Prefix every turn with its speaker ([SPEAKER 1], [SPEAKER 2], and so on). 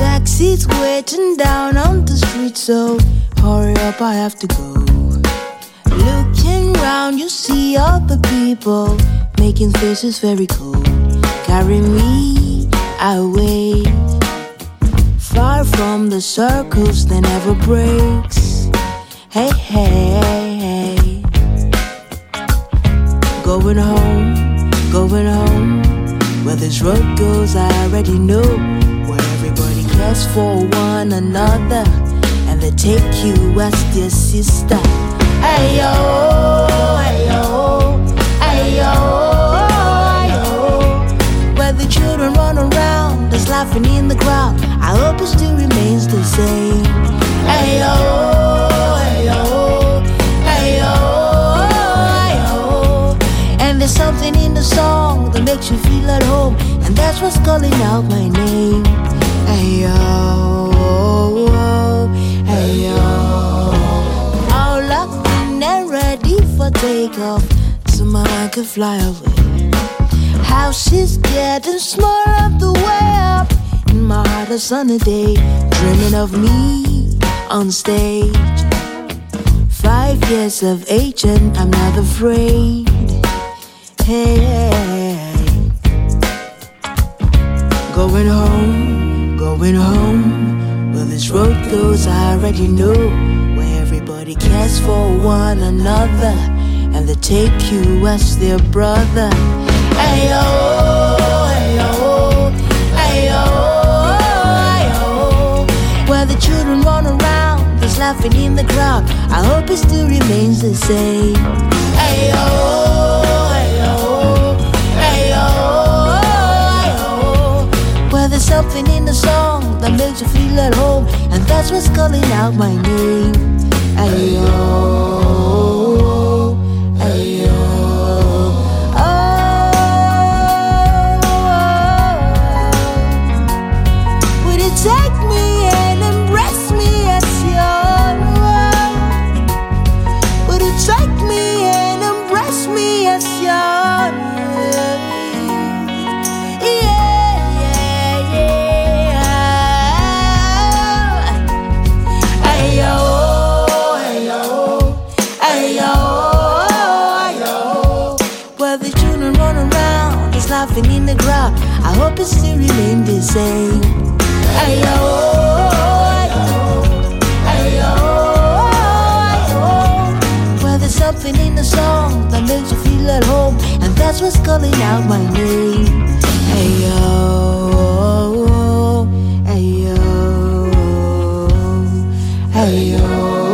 [SPEAKER 1] Taxi's waiting down on the street, so hurry up, I have to go. Looking round, you see all the people making faces very cold. Carry me away, far from the circles that never breaks. Hey, hey, hey. Going home, where this road goes I already know. Where everybody cares for one another, and they take you as their sister. Hey yo, hey yo, hey yo, hey yo. Where the children run around, there's laughing in the crowd. I hope it still remains the same. Hey yo, hey yo, hey yo, hey yo. And there's something in the song that makes you feel at home, and that's what's calling out my name. Hey yo, hey yo. All locked in and ready for takeoff, so I can fly away. House is getting smaller the way up. In my heart a sunny day, dreaming of me on stage. 5 years of age and I'm not afraid. Hey, hey, hey. Going home, where this road goes I already know. Where everybody cares for one another, and they take you as their brother. Hey yo, hey yo, hey yo, hey yo. Where the children run around, there's laughing in the crowd. I hope it still remains the same. Hey yo, hey yo, hey yo, hey yo. Where there's something in the song that makes you feel at home, and that's what's calling out my name. Hey yo. Take me and embrace me as your own. Would you take me and embrace me as your own? Yeah, yeah, yeah. Hey yo, hey yo, hey yo, hey yo. Where the children run around, just laughing in the crowd. I hope it still remains the same. Hey yo, hey yo, hey yo, hey yo. Well, there's something in the song that makes you feel at home, and that's what's calling out my name. Hey yo, hey yo, hey yo.